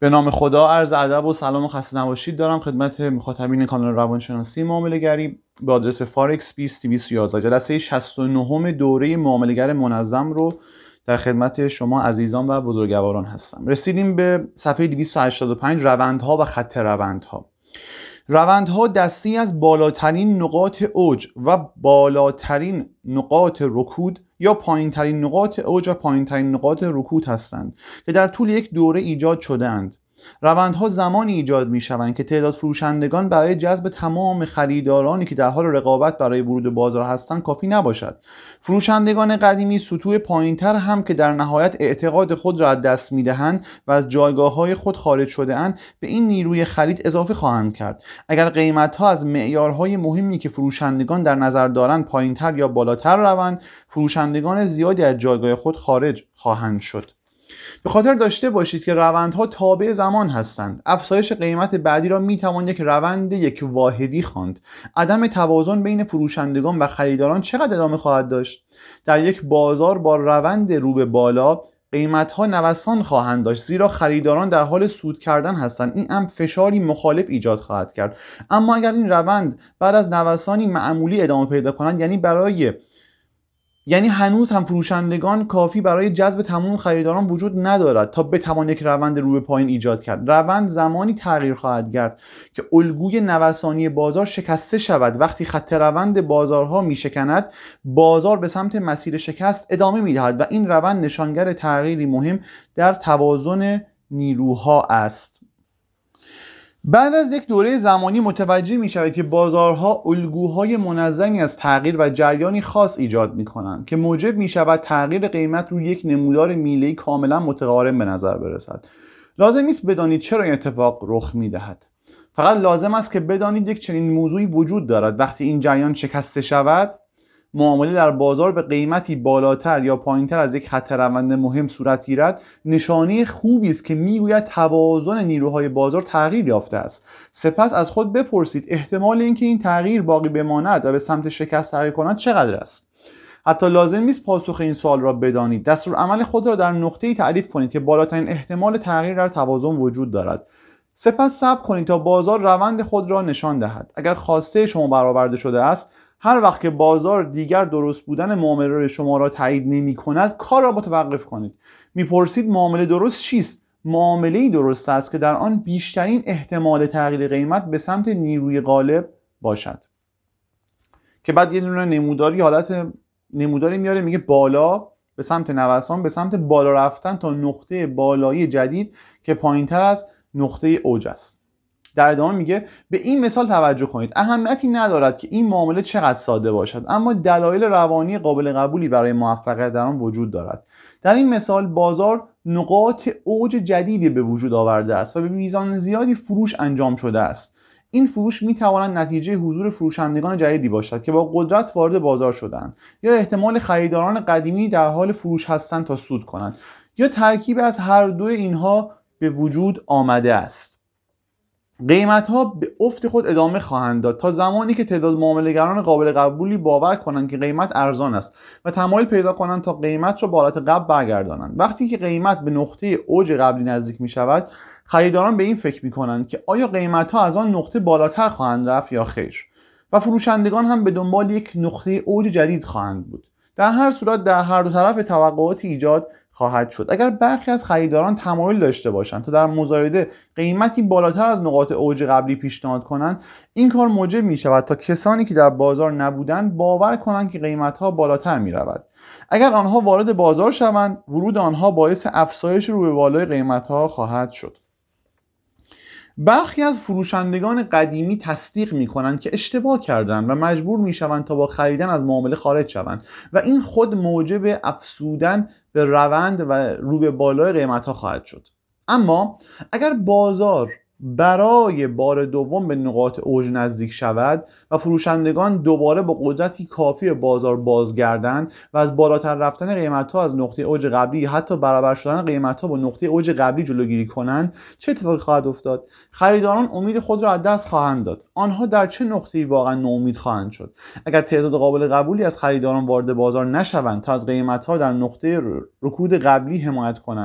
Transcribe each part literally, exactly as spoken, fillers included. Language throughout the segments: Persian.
به نام خدا، عرض ادب و سلام و خسته نباشید دارم خدمت مخاطبین کانال روانشناسی معامله‌گری به آدرس فارکس بیست دویست و یازده. جلسه شصت و نه دوره معامله‌گر منظم رو در خدمت شما عزیزان و بزرگواران هستم. رسیدیم به صفحه دویست و هشتاد و پنج، روندها و خط روندها. روندها دستی از بالاترین نقاط اوج و بالاترین نقاط رکود یا پایینترین نقاط اوج و پایینترین نقاط رکود هستند که در طول یک دوره ایجاد شده اند. روندها زمانی ایجاد می شوند که تعداد فروشندگان برای جذب تمام خریدارانی که در حال رقابت برای ورود بازار هستند کافی نباشد. فروشندگان قدیمی سطوح پایینتر هم که در نهایت اعتقاد خود را از دست می دهند و از جایگاه‌های خود خارج شده اند به این نیروی خرید اضافه خواهند کرد. اگر قیمت‌ها از معیارهای مهمی که فروشندگان در نظر دارند پایینتر یا بالاتر روند، فروشندگان زیادی از جایگاه خود خارج خواهند شد. به خاطر داشته باشید که روندها تابع زمان هستند. افزایش قیمت بعدی را می توان یک روند یک واحدی خواند. عدم توازن بین فروشندگان و خریداران چقدر ادامه خواهد داشت؟ در یک بازار با روند رو به بالا قیمت‌ها نوسان خواهند داشت، زیرا خریداران در حال سود کردن هستند. این امر فشاری مخالف ایجاد خواهد کرد. اما اگر این روند بعد از نوسانی معمولی ادامه پیدا کنند، یعنی برای یعنی هنوز هم فروشندگان کافی برای جذب تمام خریداران وجود ندارد تا بتوان یک روند رو به پایین ایجاد کرد. روند زمانی تغییر خواهد کرد که الگوی نوسانی بازار شکسته شود. وقتی خط روند بازارها میشکند، بازار به سمت مسیر شکست ادامه میدهد و این روند نشانگر تغییری مهم در توازن نیروها است. بعد از یک دوره زمانی متوجه می شود که بازارها الگوهای منظمی از تغییر و جریانی خاص ایجاد می کنند که موجب می شود تغییر قیمت روی یک نمودار میله‌ای کاملا متقارن به نظر برسد. لازم نیست بدانید چرا این اتفاق رخ می دهد. فقط لازم است که بدانید یک چنین موضوعی وجود دارد. وقتی این جریان شکسته شود، معامله در بازار به قیمتی بالاتر یا پایینتر از یک خط روند مهم صورت گیرد، نشانه خوبی است که میگوید توازن نیروهای بازار تغییر یافته است. سپس از خود بپرسید احتمال اینکه این تغییر باقی بماند و به سمت شکست تغییر کند چقدر است. حتی لازم نیست پاسخ این سوال را بدانید. دستورالعمل خود را در نقطه‌ای تعریف کنید که بالاترین احتمال تغییر در توازن وجود دارد. سپس صبر کنید تا بازار روند خود را نشان دهد. اگر خواسته شما برآورده شده است، هر وقت که بازار دیگر درست بودن معامله شما را تایید نمی کند، کار را متوقف کنید. میپرسید معامله درست چیست؟ معامله‌ای درست است که در آن بیشترین احتمال تغییر قیمت به سمت نیروی غالب باشد. که بعد یه دونه نموداری حالت نموداری میاره، میگه بالا به سمت نوسان، به سمت بالا رفتن تا نقطه بالایی جدید که پایینتر از نقطه اوج است. در ادامه میگه به این مثال توجه کنید. اهمیتی ندارد که این معامله چقدر ساده باشد، اما دلایل روانی قابل قبولی برای موفقیت در آن وجود دارد. در این مثال بازار نقاط اوج جدیدی به وجود آورده است و به میزان زیادی فروش انجام شده است. این فروش میتواند نتیجه حضور فروشندگان جدیدی باشد که با قدرت وارد بازار شدند، یا احتمال خریداران قدیمی در حال فروش هستند تا سود کنند، یا ترکیب از هر دو اینها به وجود آمده است. قیمت‌ها به افت خود ادامه خواهند داد تا زمانی که تعداد معامله‌گران قابل قبولی باور کنند که قیمت ارزان است و تمایل پیدا کنند تا قیمت را به حالت قبل برگردانند. وقتی که قیمت به نقطه اوج قبلی نزدیک می‌شود، خریداران به این فکر می‌کنند که آیا قیمت‌ها از آن نقطه بالاتر خواهند رفت یا خیر، و فروشندگان هم به دنبال یک نقطه اوج جدید خواهند بود. در هر صورت در هر دو طرف توقعاتی ایجاد خواهد شد. اگر برخی از خریداران تمایل داشته باشند تا در مزایده قیمتی بالاتر از نقاط اوج قبلی پیشنهاد کنند، این کار موجب می شود تا کسانی که در بازار نبودند باور کنند که قیمتها بالاتر می رود. اگر آنها وارد بازار شوند، ورود آنها باعث افزایش رو به بالای قیمتها خواهد شد. برخی از فروشندگان قدیمی تصدیق می کنند که اشتباه کردند و مجبور می شوند تا با خریدن از معامله خارج شوند و این خود موجب افزودن به روند و رو به بالای قیمت‌ها خواهد شد. اما اگر بازار برای بار دوم به نقاط اوج نزدیک شود و فروشندگان دوباره با قدرتی کافی بازار بازگردند و از بالاتر رفتن قیمت‌ها از نقطه اوج قبلی حتی برابر شدن قیمت‌ها با نقطه اوج قبلی جلوگیری کنند، چه اتفاقی خواهد افتاد؟ خریداران امید خود را از دست خواهند داد. آنها در چه نقطه‌ای واقعا ناامید خواهند شد؟ اگر تعداد قابل قبولی از خریداران وارد بازار نشوند تا از قیمت‌ها در نقطه رکود قبلی حمایت کنند،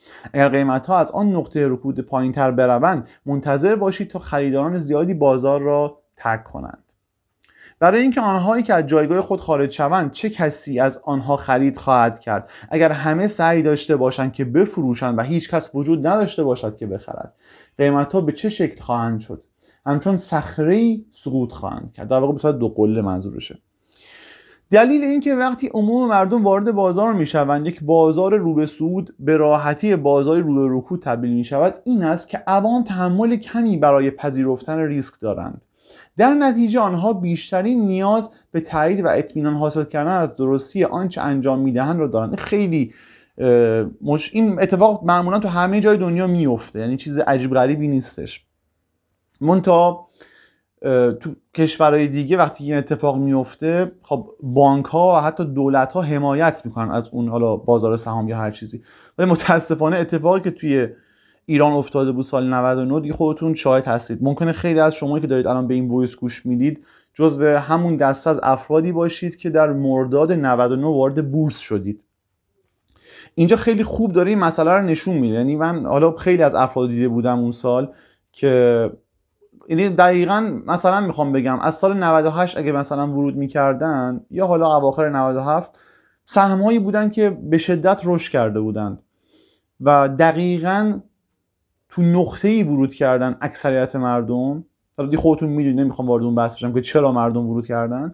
اگر قیمت‌ها از آن نقطه رکود پایین‌تر بروند، منتظر باشید تا خریداران زیادی بازار را ترک کنند. برای اینکه آنهایی که از جایگاه خود خارج شوند، چه کسی از آنها خرید خواهد کرد؟ اگر همه سعی داشته باشند که بفروشند و هیچ کس وجود نداشته باشد که بخرد، قیمت‌ها به چه شکل خواهند شد؟ همچون صخره‌ای سقوط خواهند کرد. در واقع به صورت دو قله منظورشه. دلیل این که وقتی عموم مردم وارد بازار میشوند، یک بازار رو به صعود به راحتی بازار رو به رکود تبدیل میشود، این است که عوام تحمل کمی برای پذیرفتن ریسک دارند. در نتیجه آنها بیشترین نیاز به تایید و اطمینان حاصل کردن از درستی آنچه انجام میدهند را دارند. خیلی مش... این اتفاق معمولا تو همه جای دنیا میفته، یعنی چیز عجیب غریبی نیستش. منتها تو کشورهای دیگه وقتی این اتفاق میفته، خب بانک ها و حتی دولت ها حمایت میکنن از اون، حالا بازار سهام یا هر چیزی. ولی متاسفانه اتفاقی که توی ایران افتاده بود سال نود و نه دیگه خودتون شاهد هستید. ممکنه خیلی از شما که دارید الان به این وایس گوش میدید جزو همون دسته از افرادی باشید که در مرداد نود و نه وارد بورس شدید. اینجا خیلی خوب داره این مسئله رو نشون میده. یعنی من حالا خیلی از افراد دیده بودم اون سال که یعنی دقیقاً مثلا میخوام بگم از سال نود و هشت اگه مثلا ورود میکردن یا حالا اواخر نود و هفت، سهم‌هایی بودن که به شدت رشد کرده بودند و دقیقاً تو نقطه‌ای ورود کردن اکثریت مردم. حالا دی خودتون میدونید، نمیخوام وارد اون بحث بشم که چرا مردم ورود کردن.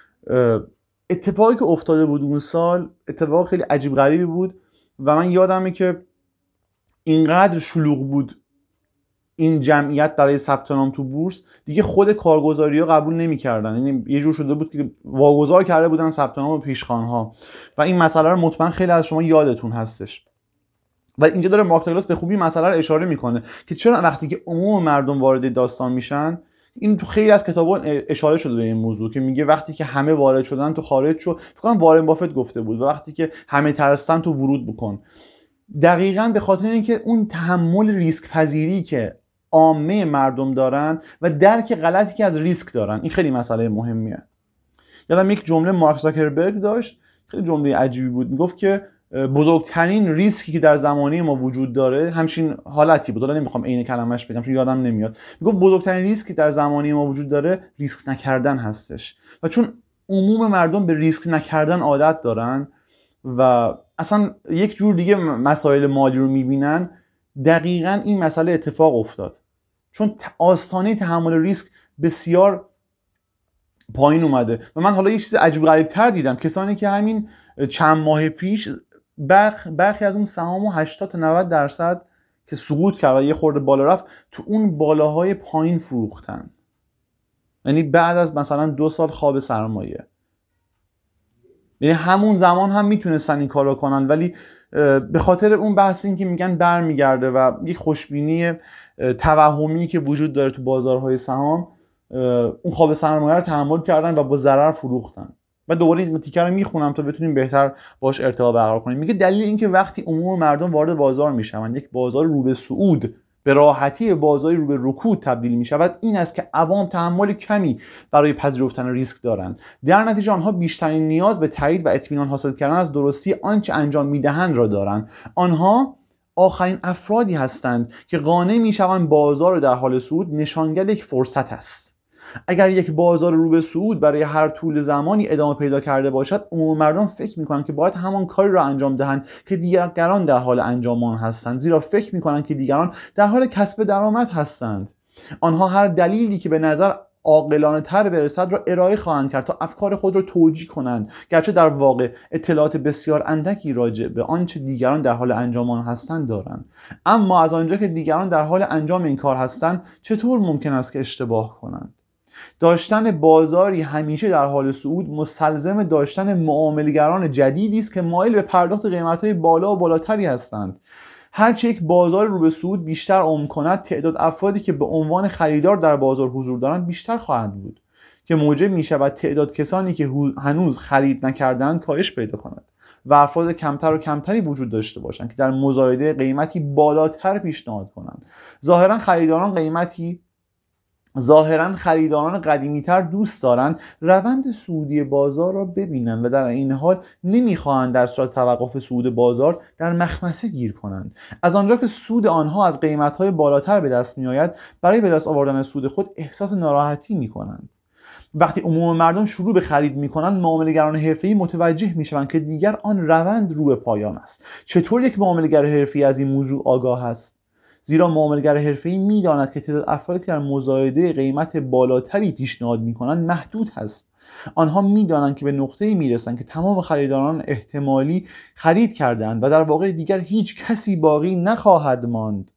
اتفاقی که افتاده بود اون سال اتفاق خیلی عجیب غریبی بود و من یادمه که اینقدر شلوغ بود این جمعیت برای ثبت نام تو بورس، دیگه خود کارگزاری‌ها قبول نمی‌کردن. یعنی یه جور شده بود که واگذار کرده بودن ثبت نام به پیشخوان‌ها و این مسئله رو مطمئن خیلی از شما یادتون هستش. و اینجا داره مارک داگلاس به خوبی مسئله رو اشاره میکنه که چرا وقتی که عموم مردم وارد داستان میشن، این تو خیلی از کتابا اشاره شده به این موضوع که میگه وقتی که همه وارد شدن تو خارج شو. فکر کنم وارن بافت گفته بود و وقتی که همه ترسن تو ورود بکن. دقیقاً به خاطر اینکه اون تحمل ریسک پذیری که عامه مردم دارن و درک غلطی که از ریسک دارن، این خیلی مسئله مهمیه. یادم یک جمله مارک زاکربرگ داشت، خیلی جمله عجیبی بود. میگفت که بزرگترین ریسکی که در زمانه ما وجود داره، همچین حالتی بود، حالا نمیخوام عین کلمش بگم چون یادم نمیاد، میگفت بزرگترین ریسکی در زمانه ما وجود داره ریسک نکردن هستش. و چون عموم مردم به ریسک نکردن عادت دارن و اصلا یک جور دیگه مسائل مالی رو میبینن، دقیقاً این مسئله اتفاق افتاد. چون آستانه تحمل ریسک بسیار پایین اومده و من حالا یه چیز عجیب غریب تر دیدم. کسانی که همین چند ماه پیش برخ برخی از اون سهامو هشتاد تا نود درصد که سقوط کرد و یه خورده بالا رفت، تو اون بالاهای پایین فروختن. یعنی بعد از مثلا دو سال خواب سرمایه. یعنی همون زمان هم میتونستن این کارو کنن، ولی به خاطر اون بحث این که میگن برمیگرده و یک خوشبینی توهمی که وجود داره تو بازارهای سهام، اون خواب سرمایه رو تحمل کردن و با ضرر فروختن. و دوباره این تیکر رو میخونم تا بتونیم بهتر باش ارتباط برقرار کنیم. میگه دلیل این که وقتی عموم مردم وارد بازار میشوند، یک بازار رو به صعود به راحتی بازاری رو به رکود تبدیل میشود، این است که عوام تحمل کمی برای پذیرفتن ریسک دارند. در نتیجه آنها بیشترین نیاز به تایید و اطمینان حاصل کردن از درستی آنچه انجام میدهند را دارند. آنها آخرین افرادی هستند که قانع میشوند بازار در حال صعود نشانگر یک فرصت است. اگر یک بازار رو به صعود برای هر طول زمانی ادامه پیدا کرده باشد، عموم مردم فکر میکنند که باید همان کاری را انجام دهند که دیگران در حال انجام آن هستند، زیرا فکر میکنند که دیگران در حال کسب درآمد هستند. آنها هر دلیلی که به نظر عاقلانه تر برسد را ارائه خواهند کرد تا افکار خود را توجیه کنند، گرچه در واقع اطلاعات بسیار اندکی راجع به آنچه دیگران در حال انجام آن هستند دارند. اما از آنجا که دیگران در حال انجام این کار هستند، چطور ممکن است که اشتباه کنند؟ داشتن بازاری همیشه در حال صعود مستلزم داشتن معامله‌گران جدیدی است که مایل به پرداخت قیمت‌های بالا و بالاتری هستند. هرچه یک بازار رو به صعود بیشتر عمق کند، تعداد افرادی که به عنوان خریدار در بازار حضور دارند بیشتر خواهد بود که موجب می‌شود تعداد کسانی که هنوز خرید نکردند کاهش پیدا کند و افراد کمتر و کمتری وجود داشته باشند که در مزایده قیمتی بالاتر پیشنهاد کنند. ظاهراً خریداران قیمتی ظاهرا خریداران قدیمی‌تر دوست دارند روند صعودی بازار را ببینند و در این حال نمی‌خواهند در صورت توقف صعود بازار در مخمسه گیر کنند. از آنجا که سود آنها از قیمت‌های بالاتر به دست می‌آید، برای به دست آوردن سود خود احساس ناراحتی می‌کنند. وقتی عموم مردم شروع به خرید می‌کنند، معامله‌گران حرفه‌ای متوجه می‌شوند که دیگر آن روند رو به پایان است. چطور یک معامله‌گر حرفه‌ای از این موضوع آگاه است؟ زیرا معامله‌گر حرفه‌ای می‌داند که تعداد افرادی که در مزایده قیمت بالاتری پیشنهاد می‌کنند محدود است. آنها می‌دانند که به نقطه‌ای می‌رسند که تمام خریداران احتمالی خرید کرده‌اند و در واقع دیگر هیچ کسی باقی نخواهد ماند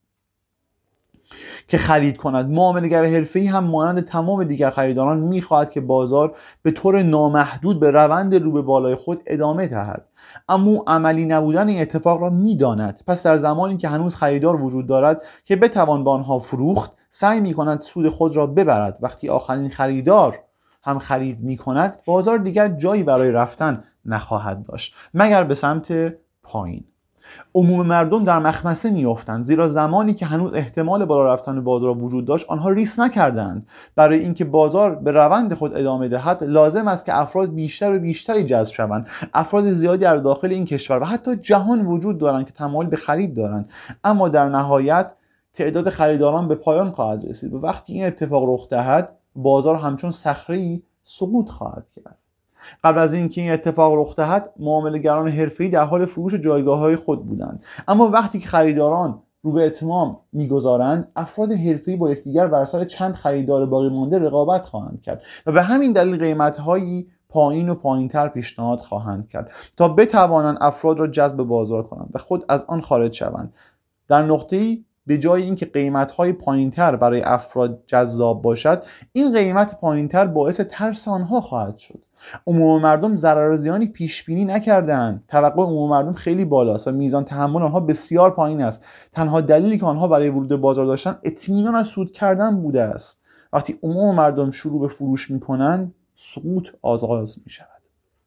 که خرید کند. معامله‌گر حرفه‌ای هم مانند تمام دیگر خریداران می‌خواهد که بازار به طور نامحدود به روند رو به بالای خود ادامه دهد، اما عملی نبودن این اتفاق را می‌داند. پس در زمانی که هنوز خریدار وجود دارد که بتوان با آنها فروخت، سعی می‌کند سود خود را ببرد. وقتی آخرین خریدار هم خرید می‌کند، بازار دیگر جایی برای رفتن نخواهد داشت مگر به سمت پایین. عموم مردم در مخمسه میافتند، زیرا زمانی که هنوز احتمال بالا رفتن بازار وجود داشت، آنها ریسک نکردند. برای اینکه بازار به روند خود ادامه دهد، لازم است که افراد بیشتر و بیشتری جذب شوند. افراد زیادی در داخل این کشور و حتی جهان وجود دارند که تمایل به خرید دارند، اما در نهایت تعداد خریداران به پایان خواهد رسید و وقتی این اتفاق رخ دهد، بازار همچون صخره‌ای سقوط خواهد کرد. قبل از اینکه این اتفاق رخ دهد، معامله‌گران حرفه‌ای در حال فروش جایگاه‌های خود بودند، اما وقتی که خریداران رو به اتمام می‌گذارند، افراد حرفه‌ای با یکدیگر بر سر چند خریدار باقی مانده رقابت خواهند کرد و به همین دلیل قیمت‌هایی پایین و پایین‌تر پیشنهاد خواهند کرد تا بتوانند افراد را جذب بازار کنند و خود از آن خارج شوند. در نقطه‌ای به جای اینکه قیمت‌های پایین‌تر برای افراد جذاب باشد، این قیمت پایین‌تر باعث ترس آنها خواهد شد. عموم مردم ضرر و زیانی پیش بینی نکردند. توقع عموم مردم خیلی بالاست و میزان تحمل آنها بسیار پایین است. تنها دلیلی که آنها برای ورود به بازار داشتن اطمینان از سود کردن بوده است. وقتی عموم مردم شروع به فروش میکنند، سقوط آغاز می شود.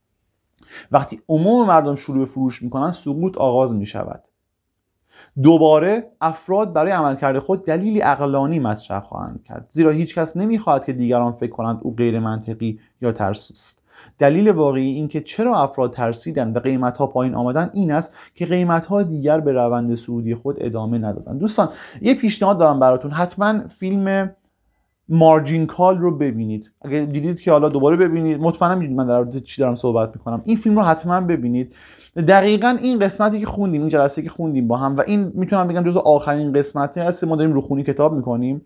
وقتی عموم مردم شروع به فروش میکنند، سقوط آغاز می شود. دوباره افراد برای عملکرد خود دلیلی عقلانی مطرح خواهند کرد، زیرا هیچ کس نمیخواهد که دیگران فکر کنند او غیر منطقی یا ترسوست. دلیل واقعی این که چرا افراد ترسیدند و قیمت‌ها پایین آمدن این است که قیمت‌ها دیگر به روند صعودی خود ادامه ندادند. دوستان، یه پیشنهاد دارم براتون، حتما فیلم مارجین کال رو ببینید. اگه دیدید که حالا دوباره ببینید، مطمئنم میدونید من در مورد چی دارم صحبت میکنم. این فیلم رو حتما ببینید. دقیقاً این قسمتی که خوندیم، این جلسه که خوندیم با هم، و این میتونم بگم جزو آخرین قسمتی هست ما داریم روخونی کتاب میکنیم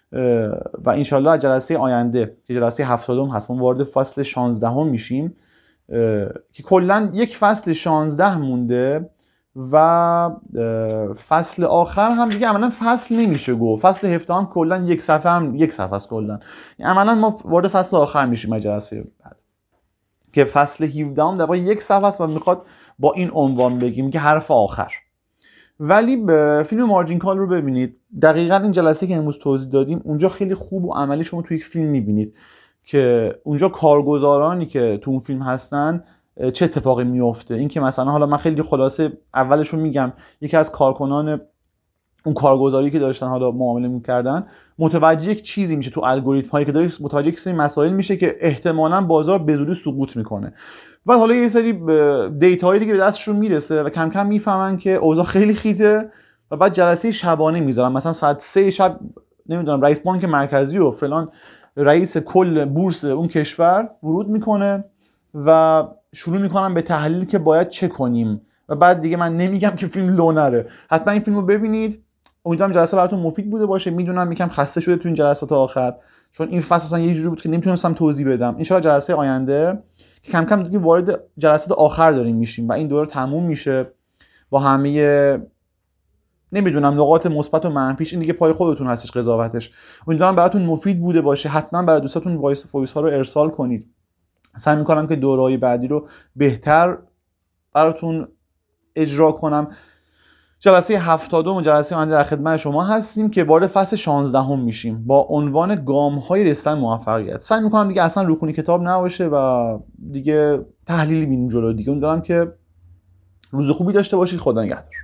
و انشالله از جلسه آینده که جلسه هفتادم هست، ما وارد فصل شانزدهم میشیم که کلا یک فصل شانزده مونده و فصل آخر هم دیگه عملا فصل نمیشه گفت. فصل هفده هم کلا یک صفحه هم یک صفحه است کلا. عملا ما وارد فصل آخر میشیم از جلسه بعد که فصل هفده هم در واقع یک صفحه است و میخواد با این عنوان بگیم که حرف آخر. ولی به فیلم مارجین کال رو ببینید. دقیقاً این جلسه که امروز توضیح دادیم اونجا خیلی خوب و عملی شما توی یک فیلم میبینید که اونجا کارگزارانی که تو اون فیلم هستن چه اتفاقی میفته. این که مثلا حالا من خیلی خلاصه اولش رو میگم، یکی از کارکنان اون کارگزاری که داشتن حالا معامله میکردن متوجه یک چیزی میشه تو الگوریتم هایی که داره، متوجه یک سری مسائل میشه که احتمالاً بازار به زودی سقوط میکنه. بعد حالا یه سری دیتاهایی دیگه به دستشون میرسه و کم کم میفهمن که اوضاع خیلی خیته و بعد جلسه شبانه میذارن. مثلا ساعت سه شب نمیدونم رئیس بانک مرکزی و فلان رئیس کل بورس اون کشور ورود میکنه و شروع میکنن به تحلیل که باید چه کنیم. و بعد دیگه من نمیگم که فیلم لو نره، حتما این فیلمو ببینید. امیدوارم جلسه براتون مفید بوده باشه. میدونم یکم خسته شده تو این جلسات آخر، چون این فصل اصلا یه جوری بود که نمیتونستم توضیح بدم. ان شاءالله جلسه آینده که کم کم دیگه وارد جلسات آخر داریم میشیم و این دوره تموم میشه با همه نمیدونم نقاط مثبت و منفیش، این دیگه پای خودتون هستش قضاوتش. امیدوارم براتون مفید بوده باشه. حتما برای دوستاتون وایس وایس ها رو ارسال کنید. سعی میکنم که دوره‌های بعدی رو بهتر براتون اجرا کنم. جلسه هفتادم و جلسه آینده در خدمت شما هستیم که وارد فصل شانزدهم میشیم با عنوان گام‌های رسیدن موفقیت. سعی میکنم دیگه اصلا روخونی کتاب نباشه و دیگه تحلیلی بینیم جلو دیگه. امیدوارم که روز خوبی داشته باشید. خدا نگهدار.